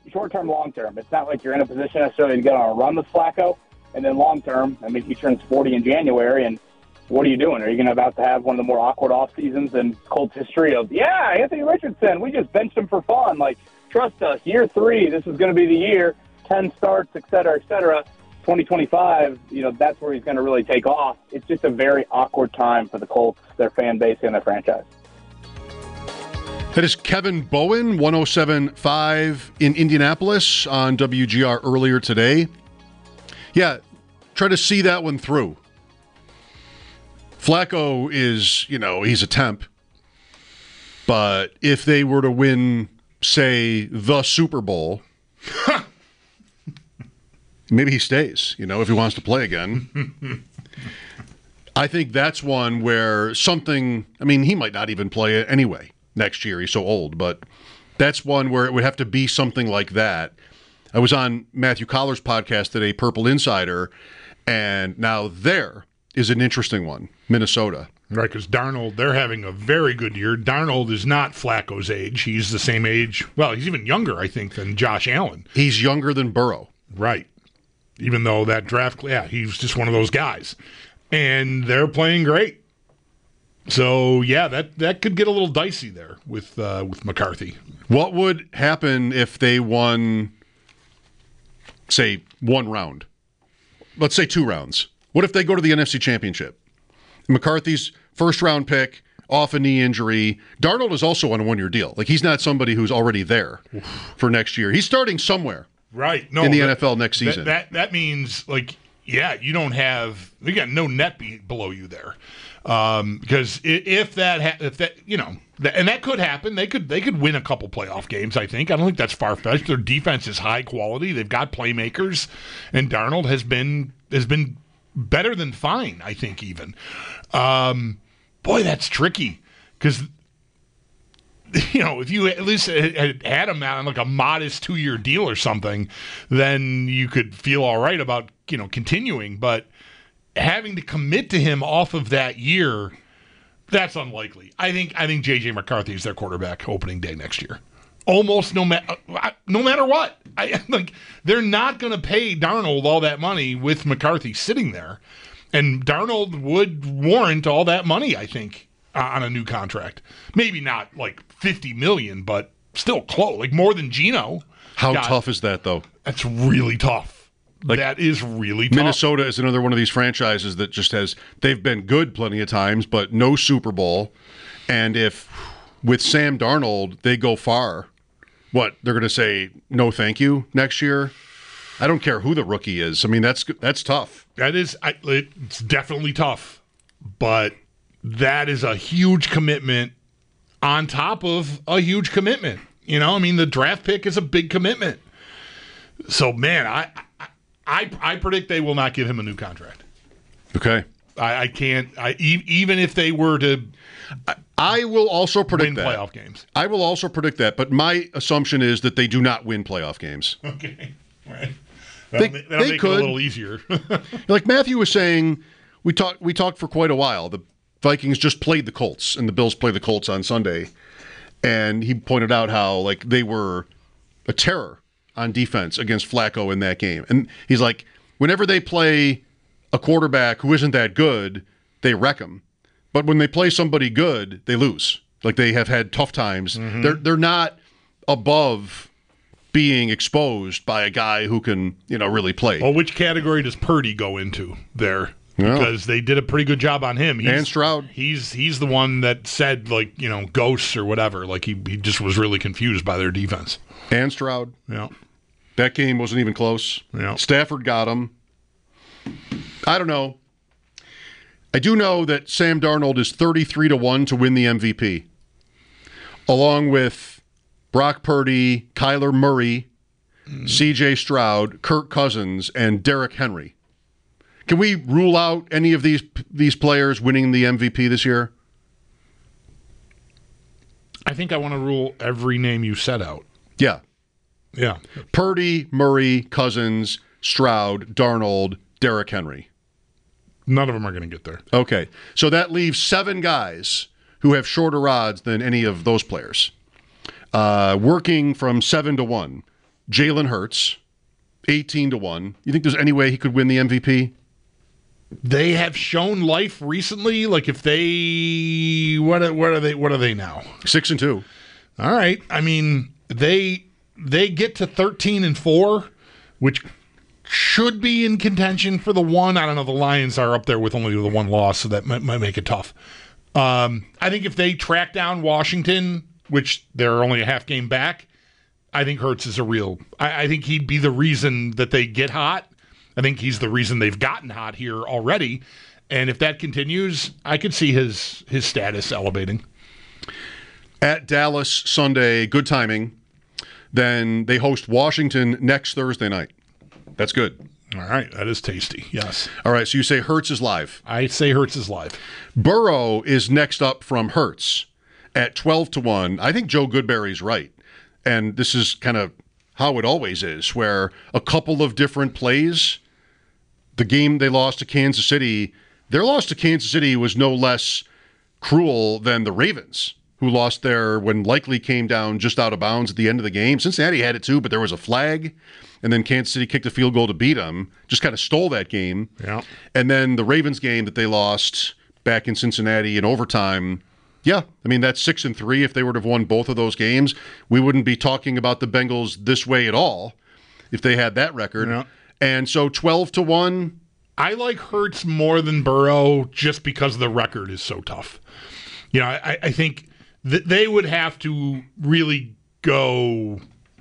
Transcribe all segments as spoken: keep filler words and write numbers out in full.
short-term, long-term. It's not like you're in a position necessarily to get on a run with Flacco. And then long-term, I mean, he turns forty in January, and what are you doing? Are you going to about to have one of the more awkward off seasons in Colts history of, yeah, Anthony Richardson, we just benched him for fun. Like, trust us, year three, this is going to be the year, ten starts, et cetera, et cetera. twenty twenty-five, you know, that's where he's going to really take off. It's just a very awkward time for the Colts, their fan base, and their franchise. That is Kevin Bowen, one oh seven point five in Indianapolis on W G R earlier today. Yeah, try to see that one through. Flacco is, you know, he's a temp. But if they were to win, say, the Super Bowl, maybe he stays, you know, if he wants to play again. I think that's one where something, I mean, he might not even play it anyway next year. He's so old. But that's one where it would have to be something like that. I was on Matthew Collar's podcast today, Purple Insider, and now there is an interesting one, Minnesota. Right, because Darnold, they're having a very good year. Darnold is not Flacco's age. He's the same age. Well, he's even younger, I think, than Josh Allen. He's younger than Burrow. Right. Even though that draft, yeah, he's just one of those guys. And they're playing great. So, yeah, that, that could get a little dicey there with uh, with McCarthy. What would happen if they won, say, one round? Let's say two rounds. What if they go to the N F C Championship? McCarthy's first-round pick, off a knee injury. Darnold is also on a one-year deal. Like, he's not somebody who's already there Oof. for next year. He's starting somewhere right. No, in the that, N F L next season. That, that that means, like, yeah, you don't have – you got no net be below you there. Um, because if that, ha- if that, you know, that, and that could happen. They could they could win a couple playoff games, I think. I don't think that's far-fetched. Their defense is high quality. They've got playmakers, and Darnold has been has been – better than fine, I think, even. Um, boy, that's tricky. Because, you know, if you at least had, had him on like a modest two-year deal or something, then you could feel all right about, you know, continuing. But having to commit to him off of that year, that's unlikely. I think I think J J McCarthy is their quarterback opening day next year. Almost no matter no matter what. I like they're not going to pay Darnold all that money with McCarthy sitting there, and Darnold would warrant all that money, I think, uh, on a new contract. Maybe not like fifty million, but still close, like more than Geno. How got. tough is that, though? That's really tough. Like, that is really tough. Minnesota is another one of these franchises that just has they've been good plenty of times, but no Super Bowl. And if with Sam Darnold they go far. What, they're going to say no thank you next year? I don't care who the rookie is. I mean, that's that's tough. That is, I, it's definitely tough. But that is a huge commitment on top of a huge commitment. You know, I mean, the draft pick is a big commitment. So, man, I I, I predict they will not give him a new contract. Okay. I, I can't, I, e- even if they were to... I, I will also predict win that. playoff games. I will also predict that, but my assumption is that they do not win playoff games. Okay, all right. They, that'll, that'll they make could. it a little easier. Like Matthew was saying, we talked we talked for quite a while. The Vikings just played the Colts, and the Bills play the Colts on Sunday. And he pointed out how like they were a terror on defense against Flacco in that game. And he's like, whenever they play a quarterback who isn't that good, they wreck him. But when they play somebody good, they lose. Like they have had tough times. Mm-hmm. They're they're not above being exposed by a guy who can, you know, really play. Well, which category does Purdy go into there? Yeah. Because they did a pretty good job on him. He's, and Stroud. He's he's the one that said, like, you know, ghosts or whatever. Like, he, he just was really confused by their defense. And Stroud. Yeah. That game wasn't even close. Yeah. Stafford got him. I don't know. I do know that Sam Darnold is thirty-three to one to win the M V P, along with Brock Purdy, Kyler Murray, mm. C J Stroud, Kirk Cousins, and Derrick Henry. Can we rule out any of these these players winning the M V P this year? I think I want to rule every name you set out. Yeah. Yeah. Purdy, Murray, Cousins, Stroud, Darnold, Derrick Henry. None of them are going to get there. Okay. So that leaves seven guys who have shorter odds than any of those players. Uh, working from seven to one. Jalen Hurts, eighteen to one. You think there's any way he could win the M V P? They have shown life recently. Like if they, what are, what are they? What are they now? Six and two. All right. I mean, they they get to thirteen and four, which should be in contention for the one. I don't know. The Lions are up there with only the one loss, so that might, might make it tough. Um, I think if they track down Washington, which they're only a half game back, I think Hurts is a real. I, I think he'd be the reason that they get hot. I think he's the reason they've gotten hot here already. And if that continues, I could see his his status elevating. At Dallas Sunday, good timing. Then they host Washington next Thursday night. That's good. All right, that is tasty. Yes. All right, so you say Hurts is live. I say Hurts is live. Burrow is next up from Hurts at twelve to one. I think Joe Goodberry's right. And this is kind of how it always is, where a couple of different plays, the game they lost to Kansas City, their loss to Kansas City was no less cruel than the Ravens, who lost there when Likely came down just out of bounds at the end of the game. Cincinnati had it too, but there was a flag, and then Kansas City kicked a field goal to beat them, just kind of stole that game. Yeah. And then the Ravens game that they lost back in Cincinnati in overtime, yeah, I mean, that's six and three. If they were to have won both of those games, we wouldn't be talking about the Bengals this way at all if they had that record. Yeah. And so twelve to one. I like Hurts more than Burrow just because the record is so tough. You know, I, I think that they would have to really go,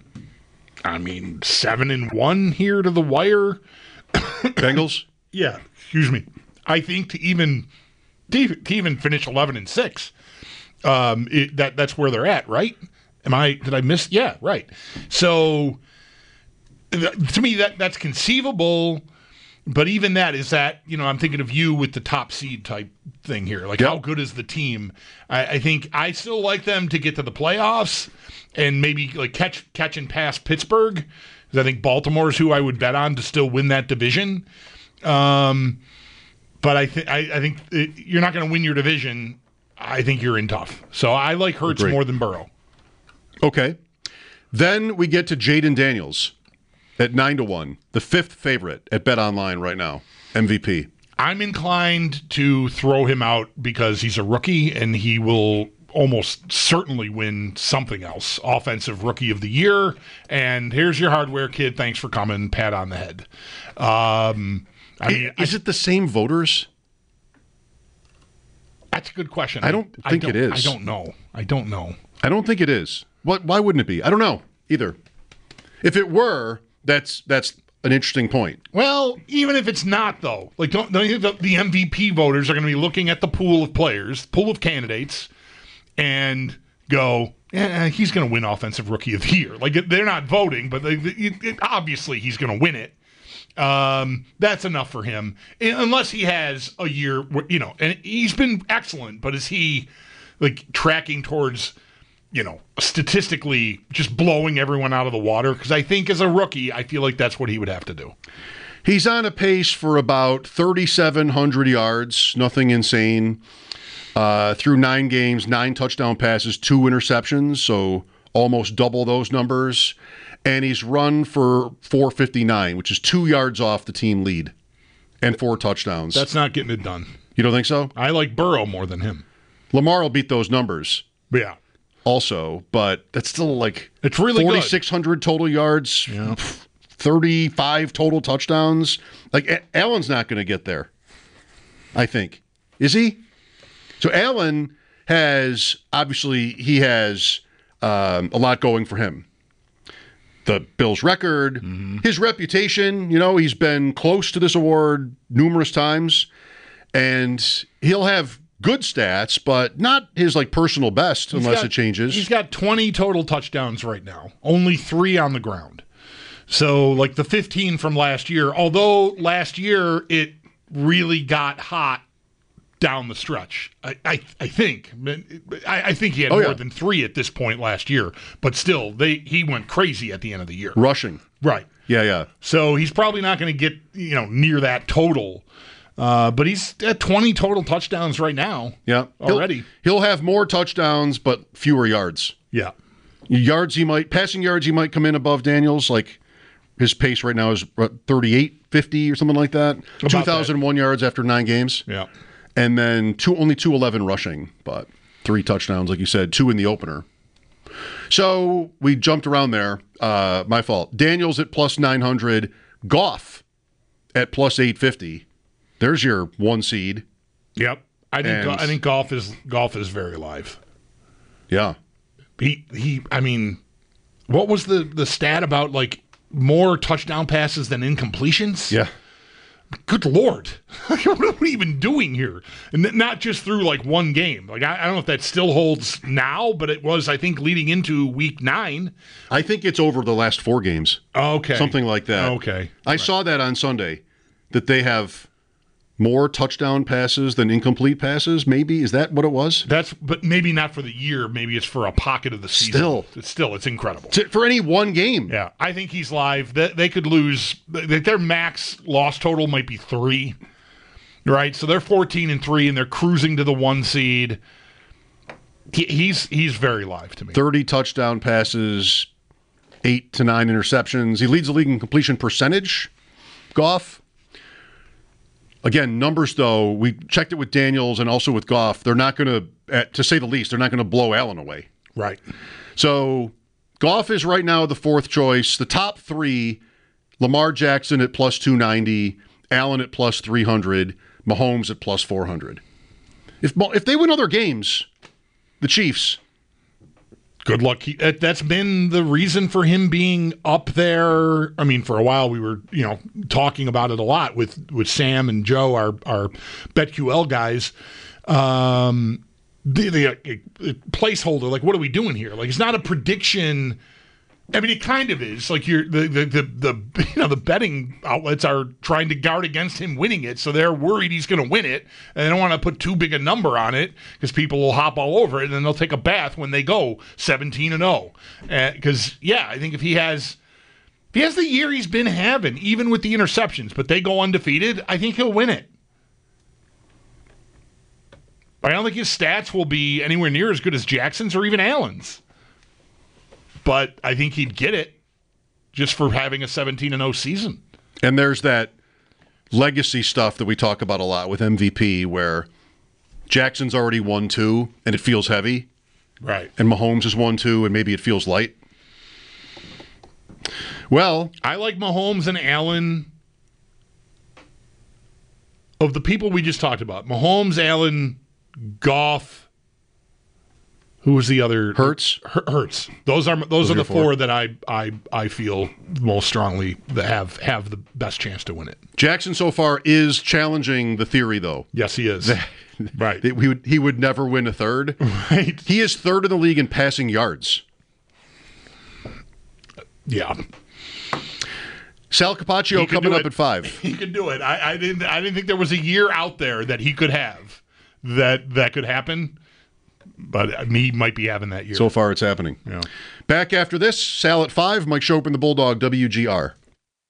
I mean, seven and one here to the wire. Bengals? Yeah, excuse me. I think to even to, to even finish eleven and six, um, it, that that's where they're at, right? Am I? Did I miss? Yeah, right. So th- to me, that that's conceivable. But even that is that, you know, I'm thinking of you with the top seed type thing here. Like, yep. How good is the team? I, I think I still like them to get to the playoffs and maybe like catch catch and pass Pittsburgh, because I think Baltimore is who I would bet on to still win that division. Um, but I think I, I think it, you're not going to win your division. I think you're in tough. So I like Hurts Agreed. more than Burrow. Okay. Then we get to Jaden Daniels at nine to one, the fifth favorite at BetOnline right now, M V P. I'm inclined to throw him out because he's a rookie and he will almost certainly win something else. Offensive Rookie of the Year. And here's your hardware kid. Thanks for coming. Pat on the head. Um, I mean, is I, it the same voters? That's a good question. I don't I, think I it is. I don't know. I don't know. I don't think it is. What? Why wouldn't it be? I don't know either. If it were, that's that's an interesting point. Well, even if it's not, though, like don't, don't you think the, the M V P voters are going to be looking at the pool of players, pool of candidates, and go, eh, he's going to win Offensive Rookie of the Year. Like they're not voting, but they, it, it, obviously he's going to win it. Um, that's enough for him, unless he has a year, where, you know, and he's been excellent. But is he like tracking towards, you know, statistically just blowing everyone out of the water? Because I think as a rookie, I feel like that's what he would have to do. He's on a pace for about thirty-seven hundred yards, nothing insane. Uh, through nine games, nine touchdown passes, two interceptions, so almost double those numbers. And he's run for four fifty-nine, which is two yards off the team lead, and four touchdowns. That's not getting it done. You don't think so? I like Burrow more than him. Lamar will beat those numbers. Yeah. Also, but that's still like it's really forty-six hundred total yards, yeah. thirty-five total touchdowns. Like Allen's not going to get there, I think. Is he? So Allen has, obviously, he has um, a lot going for him. The Bills' record, mm-hmm. his reputation, you know, he's been close to this award numerous times, and he'll have good stats, but not his like personal best he's unless got, it changes. He's got twenty total touchdowns right now, only three on the ground. So like the fifteen from last year, although last year it really got hot down the stretch. I I, I think I, I think he had oh, more yeah. than three at this point last year, but still they he went crazy at the end of the year. Rushing. Right. Yeah, yeah. So he's probably not going to get, you know, near that total. Uh, but he's at twenty total touchdowns right now. Yeah. Already. He'll, he'll have more touchdowns, but fewer yards. Yeah. Yards he might, passing yards he might come in above Daniels. Like his pace right now is thirty-eight fifty or something like that. About two thousand one that. yards after nine games. Yeah. And then two only two eleven rushing, but three touchdowns, like you said, two in the opener. So we jumped around there. Uh, my fault. Daniels at plus nine hundred. Goff at plus eight fifty. There's your one seed. Yep. I think And- I think golf is golf is very live. Yeah. He he. I mean, what was the the stat about like more touchdown passes than incompletions? Yeah. Good Lord, what are we even doing here? And n- not just through like one game. Like I, I don't know if that still holds now, but it was I think leading into week nine. I think it's over the last four games. Okay, Something like that. Okay, I saw that on Sunday, that they have more touchdown passes than incomplete passes, maybe. Is that what it was? that's but maybe not for the year. Maybe it's for a pocket of the season. Still. it's still it's incredible. To- For any one game. Yeah, I think he's live. They, they could lose. They, their max loss total might be three, right? So they're fourteen and three, and they're cruising to the one seed. He, he's he's very live to me. thirty touchdown passes, eight to nine interceptions. He leads the league in completion percentage. Goff. Again, numbers though, we checked it with Daniels and also with Goff. They're not going to, to say the least, they're not going to blow Allen away. Right. So Goff is right now the fourth choice. The top three, Lamar Jackson at plus two ninety, Allen at plus three hundred, Mahomes at plus four hundred. If if they win other games, the Chiefs, Good luck. He, that, that's been the reason for him being up there. I mean, for a while we were, you know, talking about it a lot with, with Sam and Joe, our our BetQL guys. Um, the, the uh, placeholder, like, what are we doing here? Like, it's not a prediction. I mean, it kind of is. Like, you're the the, the the you know the betting outlets are trying to guard against him winning it, so they're worried he's going to win it, and they don't want to put too big a number on it because people will hop all over it, and then they'll take a bath when they go seventeen and zero. Because yeah, I think if he has if he has the year he's been having, even with the interceptions, but they go undefeated, I think he'll win it. I don't think his stats will be anywhere near as good as Jackson's or even Allen's. But I think he'd get it just for having a seventeen and oh season. and there's that legacy stuff that we talk about a lot with M V P where Jackson's already won two and it feels heavy. Right. And Mahomes has won two and maybe it feels light. Well, I like Mahomes and Allen. Of the people we just talked about, Mahomes, Allen, Goff. Who was the other? Hurts. Her- Hurts. Those are those, Those are are the your four. four that I I I feel most strongly that have have the best chance to win it. Jackson so far is challenging the theory, though. Yes, he is. Right. That he would, he would never win a third. Right. He is third in the league in passing yards. Yeah. Sal Capaccio He could coming do up it. at five. He could do it. I, I didn't. I didn't think there was a year out there that he could have that that could happen. But he might be having that year. So far, it's happening. Yeah. Back after this, Sal at five, Mike Chopin, the Bulldog, W G R.